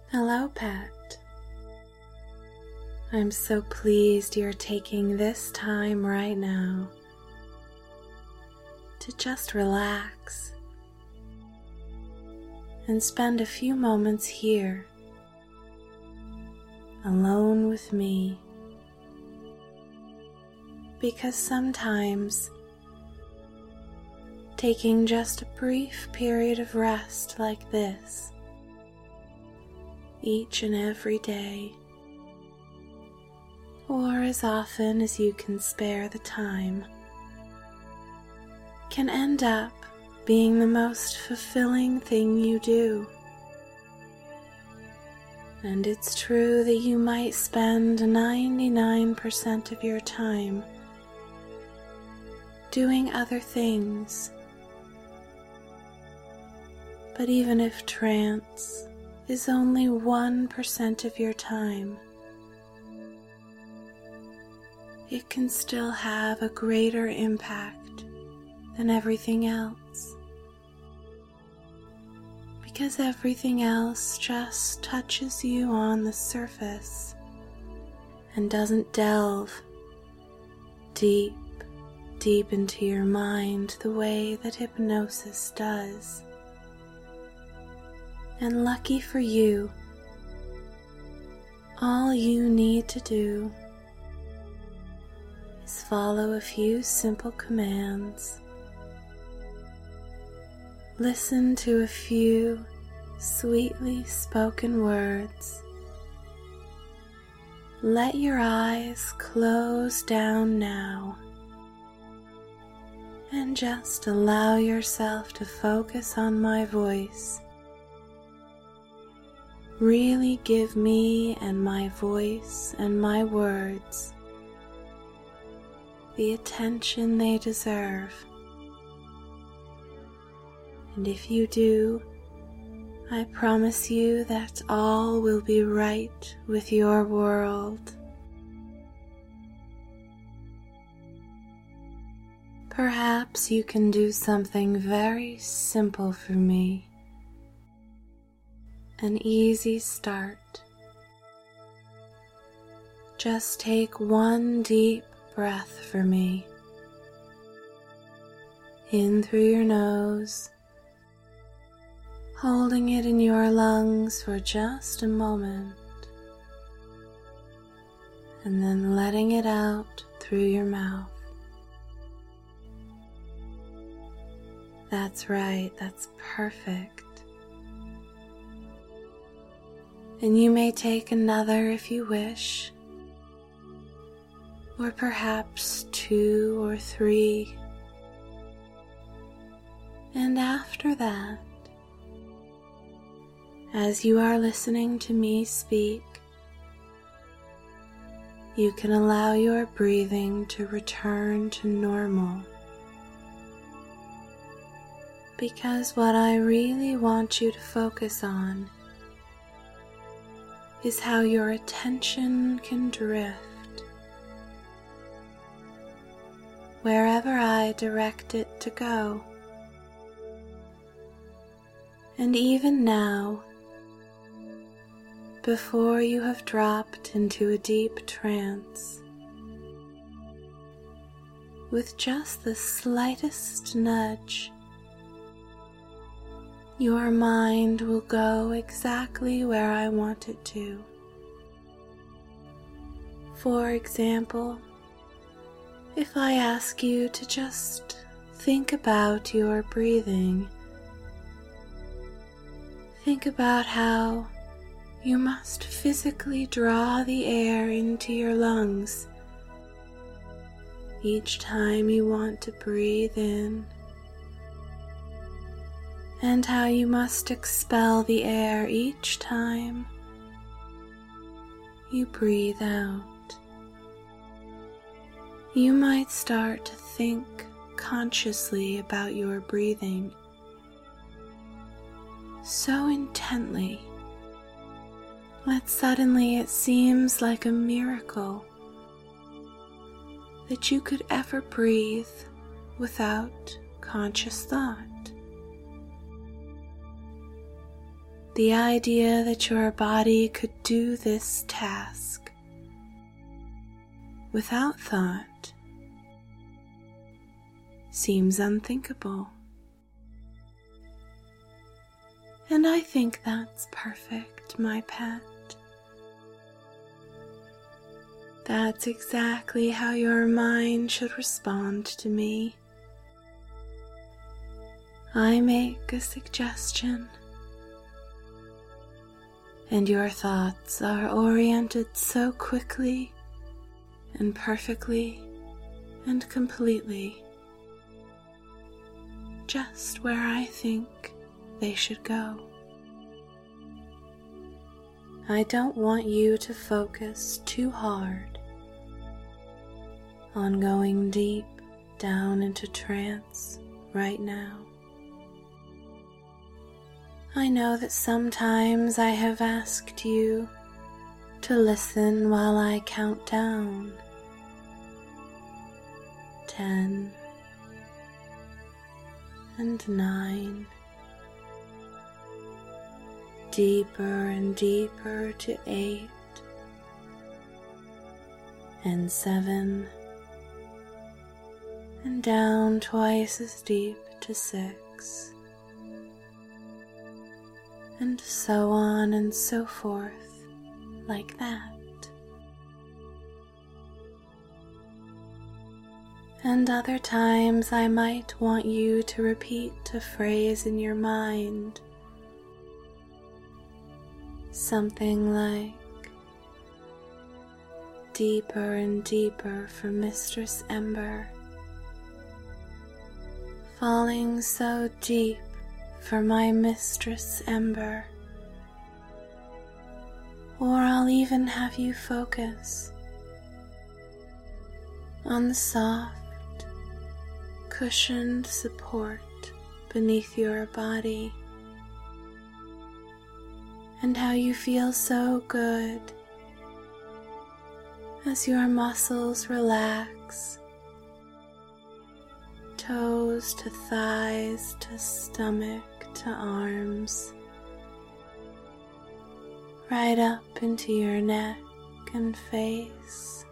Hello, pet. I'm so pleased you're taking this time right now to just relax and spend a few moments here alone with me, because sometimes taking just a brief period of rest like this each and every day, or as often as you can spare the time, can end up being the most fulfilling thing you do. And it's true that you might spend 99% of your time doing other things, but even if trance is only 1% of your time, it can still have a greater impact than everything else, because everything else just touches you on the surface and doesn't delve deep into your mind the way that hypnosis does. And lucky for you, all you need to do is follow a few simple commands, listen to a few sweetly spoken words, let your eyes close down now, and just allow yourself to focus on my voice. Really give me and my voice and my words the attention they deserve. And if you do, I promise you that all will be right with your world. Perhaps you can do something very simple for me. An easy start. Just take one deep breath for me. In through your nose, holding it in your lungs for just a moment, and then letting it out through your mouth. That's right, that's perfect. And you may take another if you wish, or perhaps 2 or 3. And after that, as you are listening to me speak, you can allow your breathing to return to normal. Because what I really want you to focus on is how your attention can drift wherever I direct it to go. And even now, before you have dropped into a deep trance, with just the slightest nudge, your mind will go exactly where I want it to. For example, if I ask you to just think about your breathing, think about how you must physically draw the air into your lungs each time you want to breathe in, and how you must expel the air each time you breathe out. You might start to think consciously about your breathing so intently that suddenly it seems like a miracle that you could ever breathe without conscious thought. The idea that your body could do this task without thought seems unthinkable. And I think that's perfect, my pet. That's exactly how your mind should respond to me. I make a suggestion, and your thoughts are oriented so quickly and perfectly and completely, just where I think they should go. I don't want you to focus too hard on going deep down into trance right now. I know that sometimes I have asked you to listen while I count down. 10 and 9. Deeper and deeper to 8 and 7, and down twice as deep to 6, and so on and so forth, like that. And other times I might want you to repeat a phrase in your mind, something like, deeper and deeper for Mistress Ember, falling so deep for my Mistress Ember. Or I'll even have you focus on the soft, cushioned support beneath your body, and how you feel so good as your muscles relax, toes to thighs to stomach to arms, right up into your neck and face.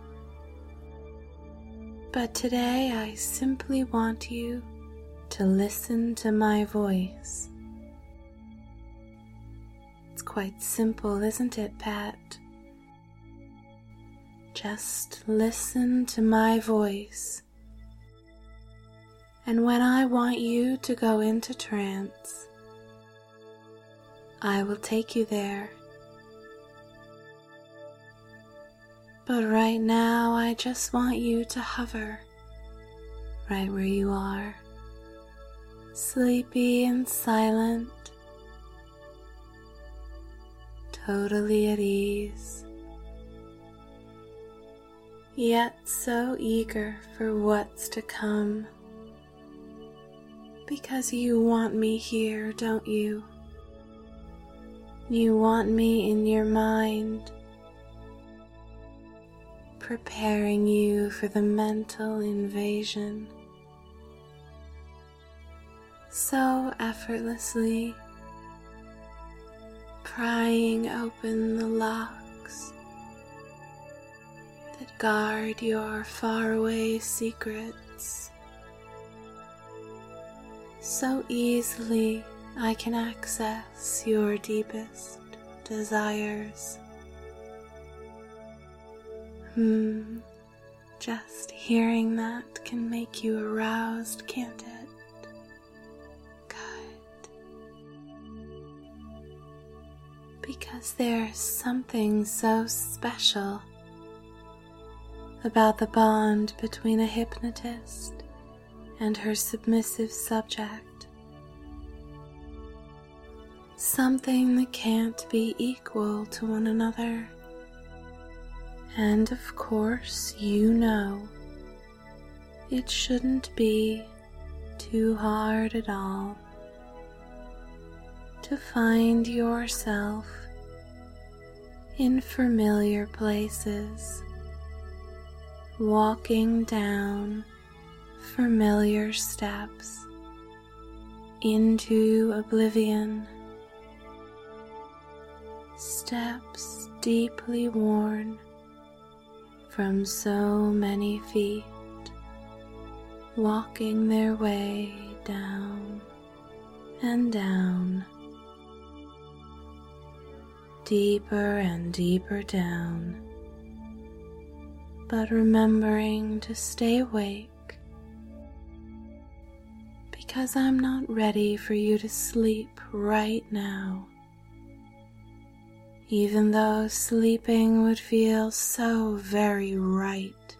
But today I simply want you to listen to my voice. It's quite simple, isn't it, Pat? Just listen to my voice. And when I want you to go into trance, I will take you there. But right now, I just want you to hover right where you are, sleepy and silent, totally at ease, yet so eager for what's to come. Because you want me here, don't you? You want me in your mind, preparing you for the mental invasion. So effortlessly, prying open the locks that guard your faraway secrets. So easily I can access your deepest desires. Just hearing that can make you aroused, can't it? Good. Because there's something so special about the bond between a hypnotist and her submissive subject. Something that can't be equal to one another. And of course, you know, it shouldn't be too hard at all to find yourself in familiar places, walking down familiar steps into oblivion, steps deeply worn from so many feet, walking their way down and down, deeper and deeper down, but remembering to stay awake, because I'm not ready for you to sleep right now, even though sleeping would feel so very right,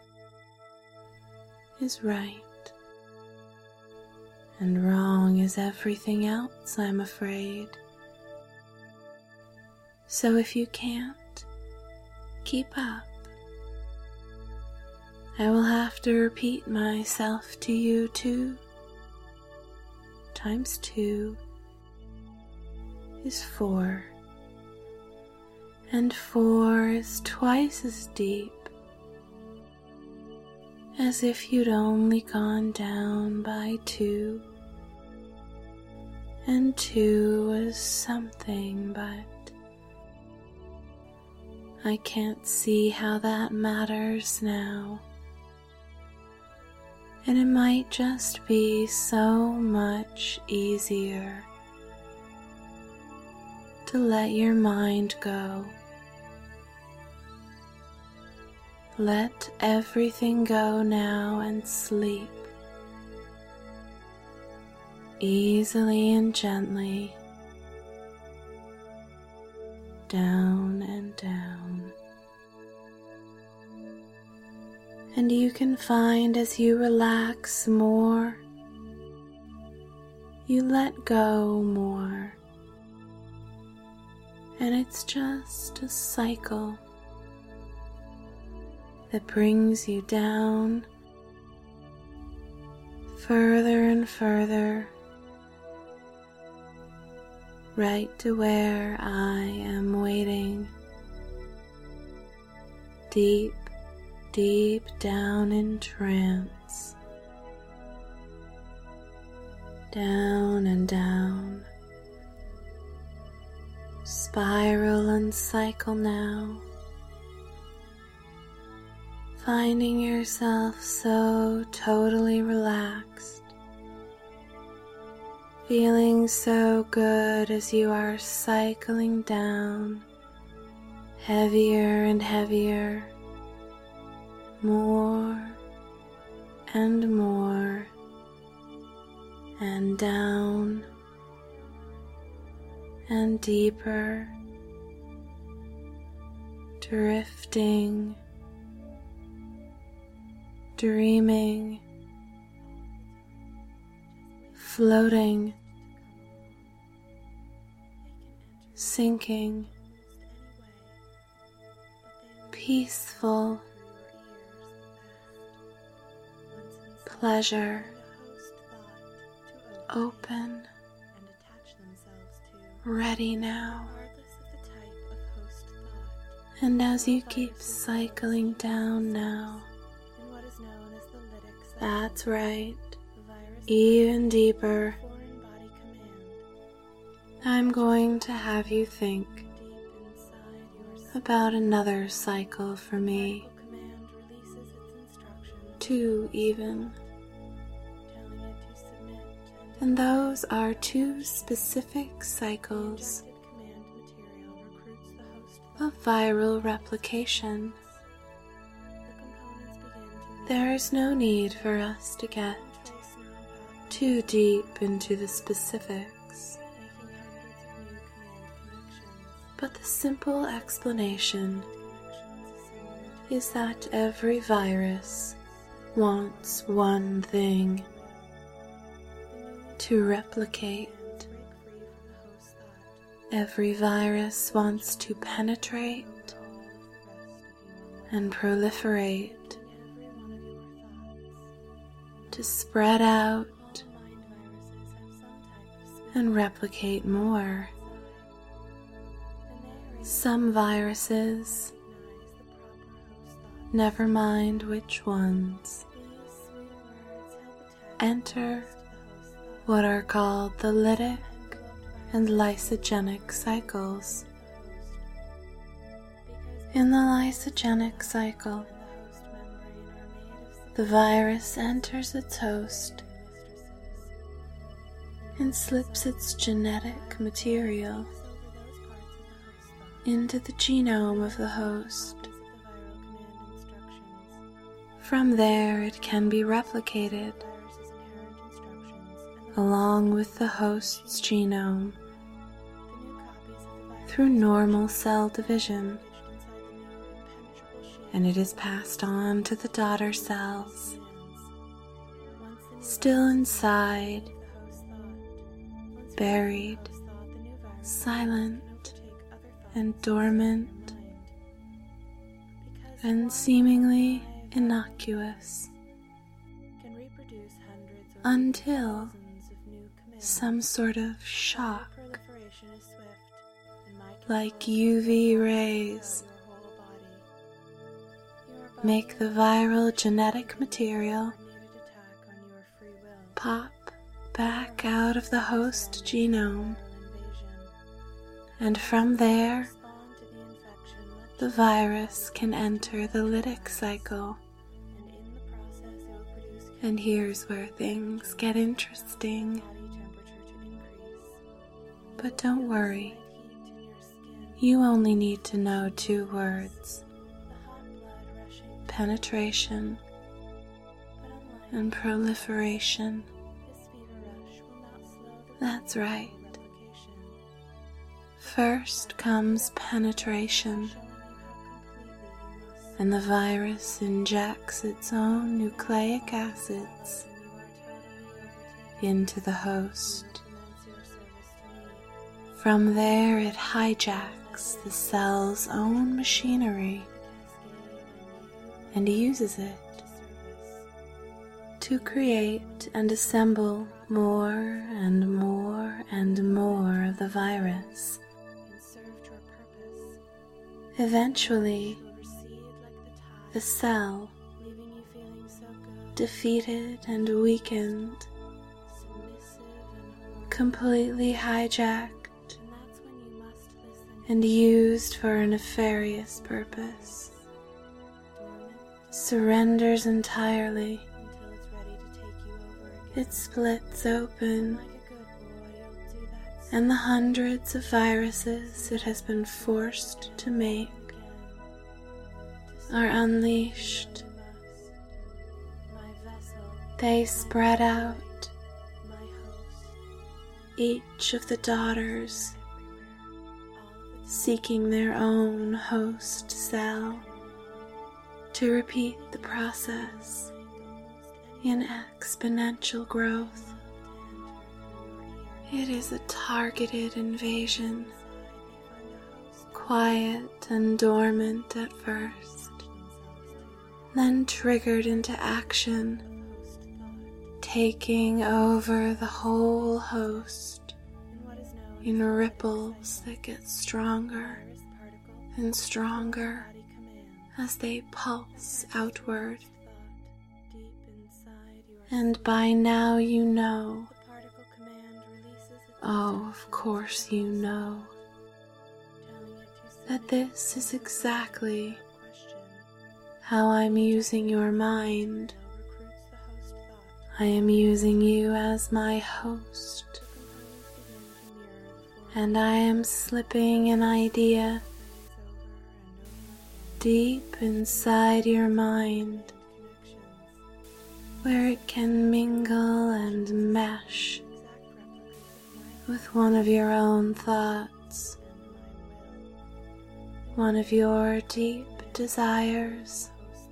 is right, and wrong is everything else, I'm afraid. So if you can't keep up, I will have to repeat myself to you 2 times 2 is 4, and 4 is twice as deep, as if you'd only gone down by 2, and 2 was something, but I can't see how that matters now. And it might just be so much easier to let your mind go. Let everything go now and sleep, easily and gently, down and down. And you can find as you relax more, you let go more, and it's just a cycle that brings you down further and further, right to where I am waiting, deep, deep down in trance, down and down, spiral and cycle now, finding yourself so totally relaxed, feeling so good as you are cycling down, heavier and heavier, more and more, and down and deeper, drifting, dreaming, floating, sinking, peaceful, pleasure, open, ready now. And as you keep cycling down now, that's right, even deeper, I'm going to have you think about another cycle for me, 2 even. And those are 2 specific cycles of viral replication. There is no need for us to get too deep into the specifics, but the simple explanation is that every virus wants one thing: to replicate. Every virus wants to penetrate and proliferate, to spread out and replicate more. Some viruses, never mind which ones, enter what are called the lytic and lysogenic cycles, In the lysogenic cycle, the virus enters its host and slips its genetic material into the genome of the host. From there, it can be replicated along with the host's genome through normal cell division, and it is passed on to the daughter cells, still inside, buried, silent, and dormant, and seemingly innocuous, until some sort of shock, like UV rays, make the viral genetic material pop back out of the host genome, and from there the virus can enter the lytic cycle. And here's where things get interesting. But don't worry, you only need to know 2 words: penetration and proliferation. That's right. First comes penetration, and the virus injects its own nucleic acids into the host. From there, it hijacks the cell's own machinery and uses it to create and assemble more and more and more of the virus. Eventually, the cell, defeated and weakened, completely hijacked and used for a nefarious purpose, surrenders entirely. It splits open, and the hundreds of viruses it has been forced to make are unleashed. They spread out, each of the daughters seeking their own host cell to repeat the process in exponential growth. It is a targeted invasion, quiet and dormant at first, then triggered into action, taking over the whole host in ripples that get stronger and stronger as they pulse outward. And by now you know, oh, of course you know, that this is exactly how I'm using your mind. I am using you as my host, and I am slipping an idea deep inside your mind where it can mingle and mesh with one of your own thoughts, one of your deep desires,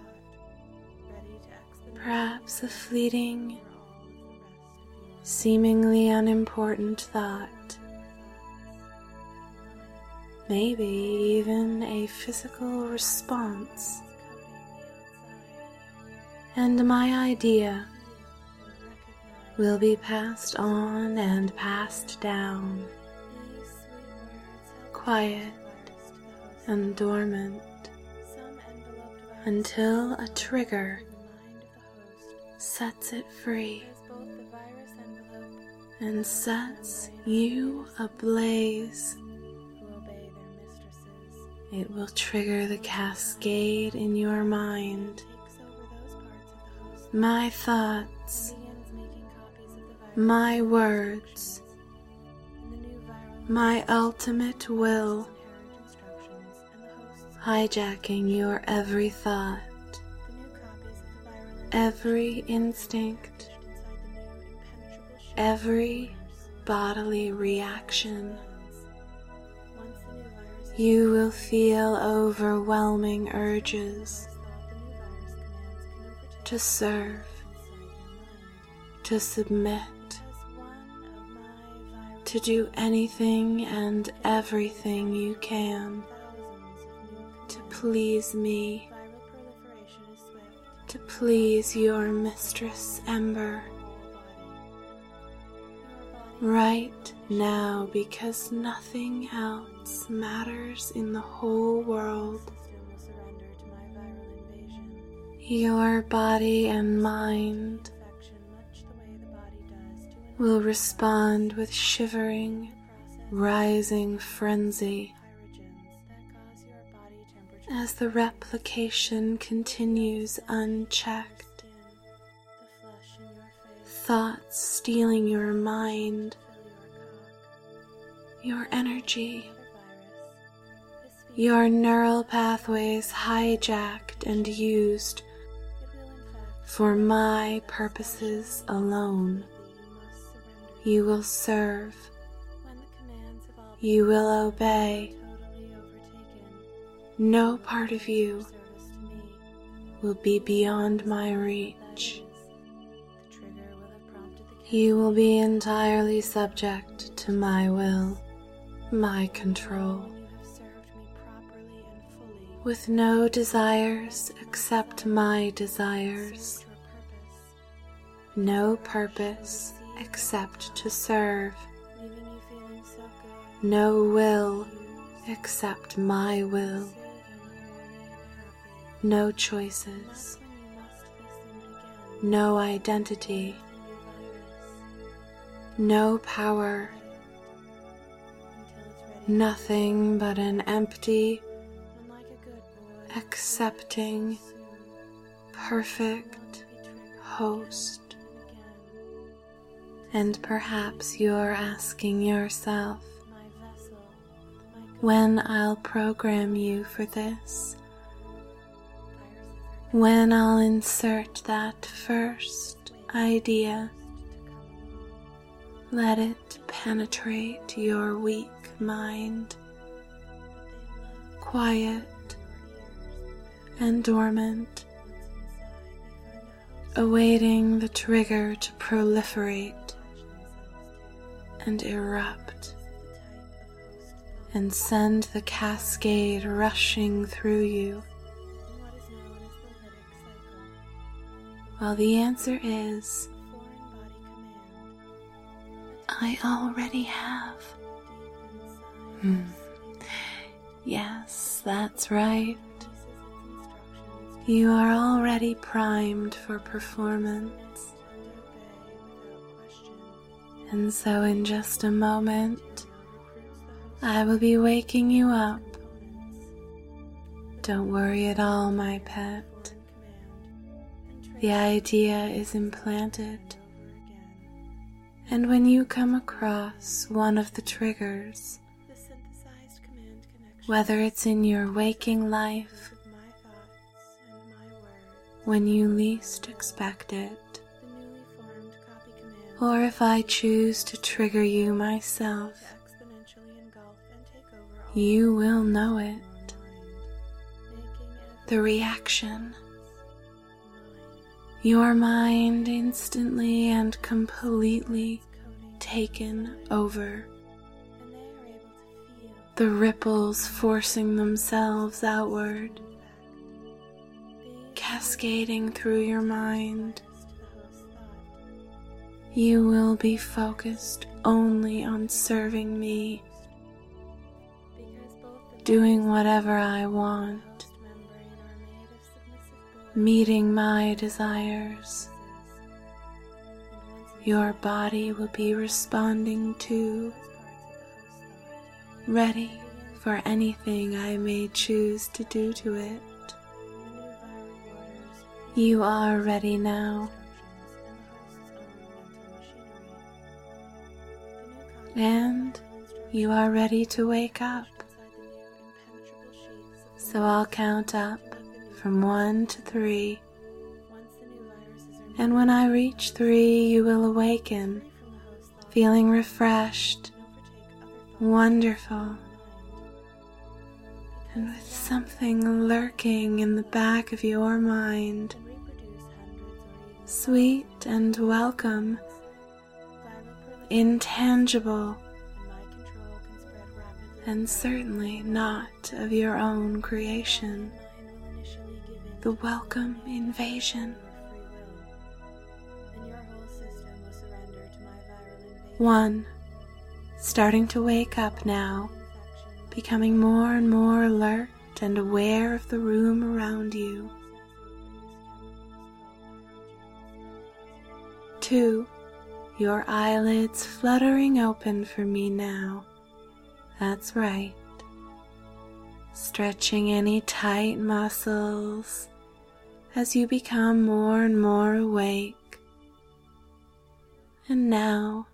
perhaps a fleeting, seemingly unimportant thought, maybe even a physical response. And my idea will be passed on and passed down, quiet and dormant, until a trigger sets it free and sets you ablaze It will trigger the cascade in your mind. My thoughts, my words, my ultimate will, hijacking your every thought, every instinct, every bodily reaction. You will feel overwhelming urges to serve, to submit, to do anything and everything you can to please me, to please your mistress Ember. Right now, because nothing else matters in the whole world. Your body and mind will respond with shivering, rising frenzy as the replication continues unchecked. Thoughts stealing your mind, your energy, your neural pathways hijacked and used for my purposes alone. You will serve, you will obey. No part of you will be beyond my reach. You will be entirely subject to my will, my control, with no desires except my desires, no purpose except to serve, no will except my will, no choices, no identity, no power, nothing but an empty, accepting, perfect host. And perhaps you're asking yourself, when I'll program you for this, when I'll insert that first idea. Let it penetrate your weak mind, quiet and dormant, awaiting the trigger to proliferate and erupt and send the cascade rushing through you. Well, the answer is, I already have. Yes, that's right. You are already primed for performance. And so in just a moment, I will be waking you up. Don't worry at all, my pet. The idea is implanted. And when you come across one of the triggers, whether it's in your waking life, when you least expect it, or if I choose to trigger you myself, you will know it. The reaction. Your mind instantly and completely taken over. The ripples forcing themselves outward, cascading through your mind. You will be focused only on serving me, doing whatever I want, meeting my desires. Your body will be responding to, ready for anything I may choose to do to it. You are ready now, and you are ready to wake up. So I'll count up from 1 to 3, and when I reach 3, you will awaken, feeling refreshed, wonderful, and with something lurking in the back of your mind, sweet and welcome, intangible, and certainly not of your own creation. The welcome invasion. 1. Starting to wake up now, becoming more and more alert and aware of the room around you. 2. Your eyelids fluttering open for me now. That's right. Stretching any tight muscles as you become more and more awake. And now,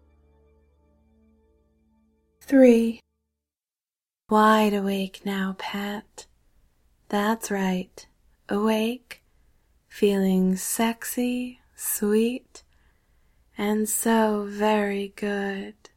3. Wide awake now, Pat. That's right. Awake, feeling sexy, sweet, and so very good.